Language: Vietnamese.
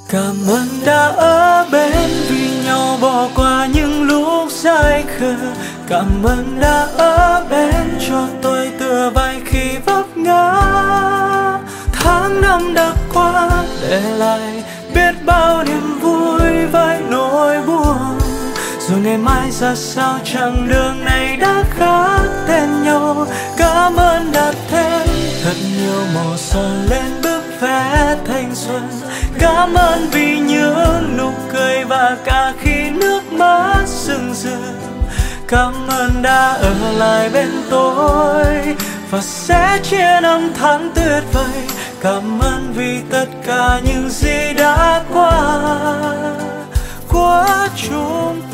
Cảm ơn đã ở bên vì nhau bỏ qua những lúc dại khờ. Cảm ơn đã ở bên cho tôi tựa vai khi vấp ngã. Tháng năm đã qua để lại biết bao niềm vui với nỗi buồn. Rồi ngày mai ra sao chặng đường này đã khác tên nhau. Cảm ơn đã thêm thật nhiều màu son lên bước vẽ thanh xuân. Cảm ơn vì những nụ cười và cả khi nước mắt rưng rưng. Cảm ơn đã ở lại bên tôi và sẽ chia năm tháng tuyệt vời. Cảm ơn vì tất cả những gì đã qua của chúng